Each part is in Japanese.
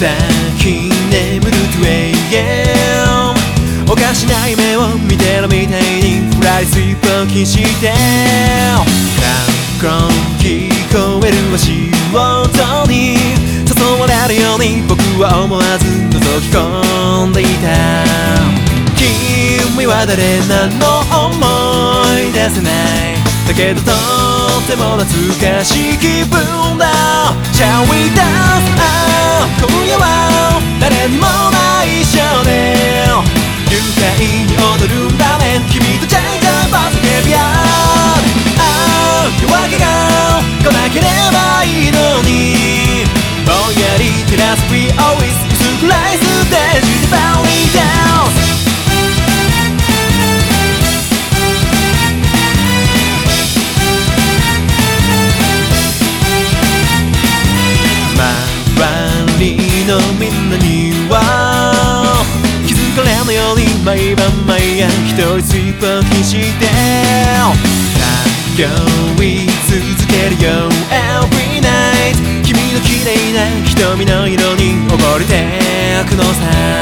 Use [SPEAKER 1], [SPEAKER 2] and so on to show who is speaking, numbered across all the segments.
[SPEAKER 1] 先眠る2AM おかしな夢を見てるみたいにフライスイープを気して過去聞こえる足音に誘われるように僕は思わず覗き込んでいた。君は誰なの思い出せないだけどとっても懐かしい気分だ。 Shall we dance? 今夜は誰にもない少年愉快に踊るんだね君とジャイジャイバズケビア夜明けが来なければいいのにぼんやり照らす We always 薄暗いステージで Belly Danceのみんなには気づかれぬように毎晩毎夜一人スイープを気して通い続けるよ Every night 君の綺麗な瞳の色に溺れてくのさ。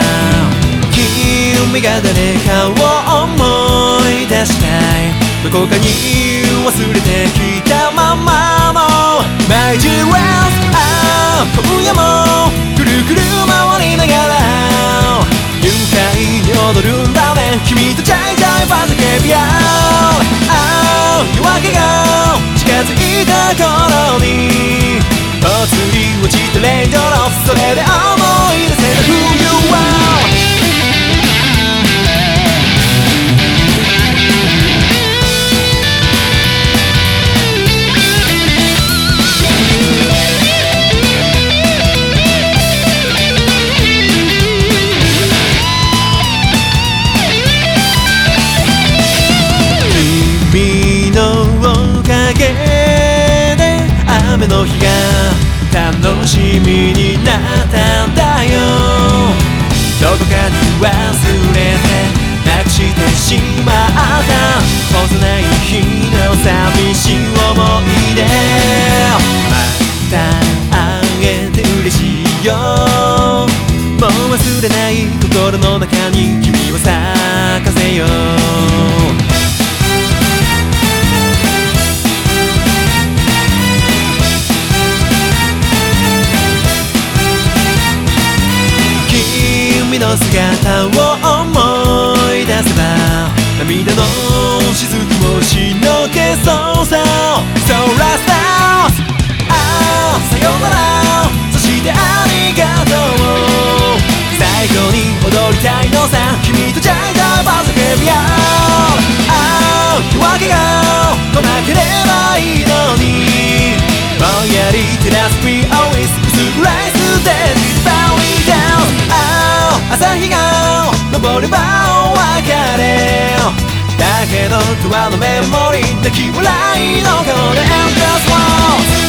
[SPEAKER 1] 君が誰かを思い出したいどこかに忘れてきたままの毎日ラス今夜もくるくる回りながら愉快に踊るんだね君とジャイジャイバズケビア夜明けが近づいた頃にぽつり落ちたレイドロップそれで思い出せた Who you are雨の日が楽しみになったんだよどこかに忘れてなくしてしまった幼い日の寂しい思い出また会えて嬉しいよもう忘れない心の中に君を咲かせよう君の姿を思い出せば涙の雫もしのけそうさ So last dance さよならそしてありがとう最後に踊りたいのさ君とジャイジャイバズケビア夜明けが来なければいいのにぼんやり照らす We always 薄暗いステージ Belly Dance朝日が昇ればお別れだけど永遠のメモリー泣き笑いのこの Endless Walls